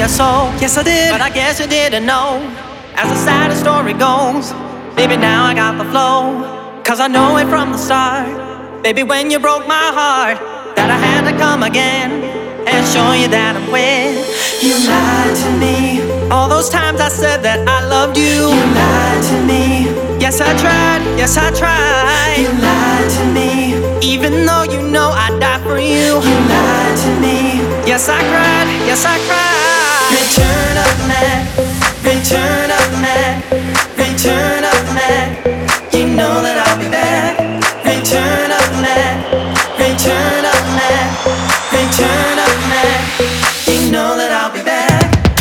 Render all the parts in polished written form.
you so. Yes, I did, but I guess you didn't know. As the saddest story goes, baby, now I got the flow. Cause I know it from the start, baby, when you broke my heart, that I had to come again and show you that I'm with. You lied to me. All those times I said that I loved you. You lied to me. Yes, I tried, yes, I tried. You lied to me. Even though you know I'd die for you. You lied to me. Yes, I cried, yes, I cried. Return of man, return of man, return of man. You know that I'll be back. Return of man, return of man, return of man. You know that I'll be back.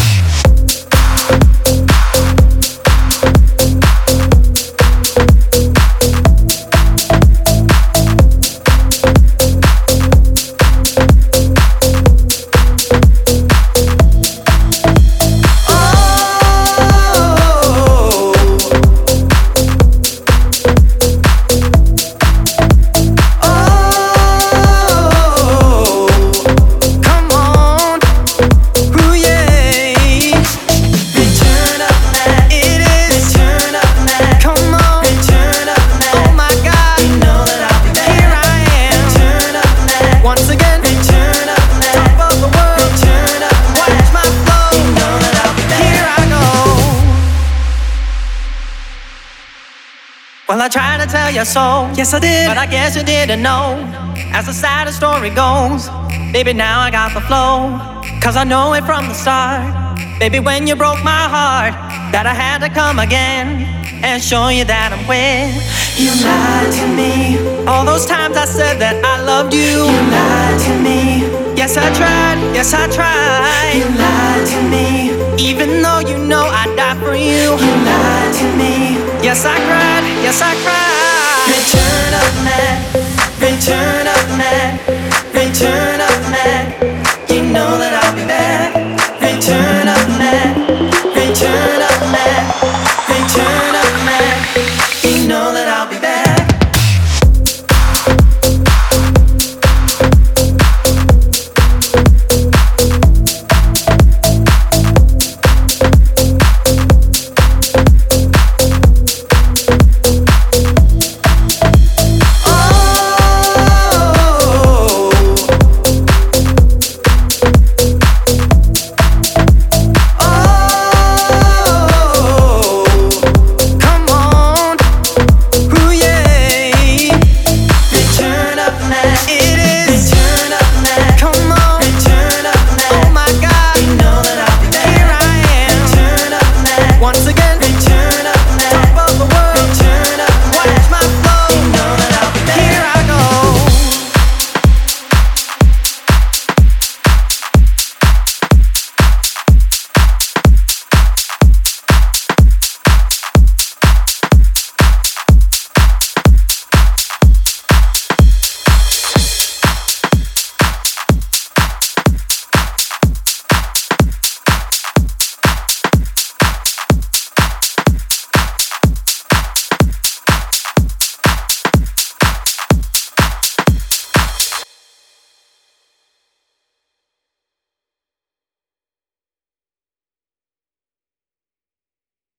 Well, I tried to tell you so, yes I did, but I guess you didn't know. As the saddest story goes, baby, now I got the flow. Cause I know it from the start, baby, when you broke my heart, that I had to come again and show you that I'm with. You lied to me. All those times I said that I loved you. You lied to me. Yes, I tried, yes, I tried. You lied to me. Even though you know I'd die for you. You lied to me. Yes, I cried, yes, I cried. Return of man, return of man, return of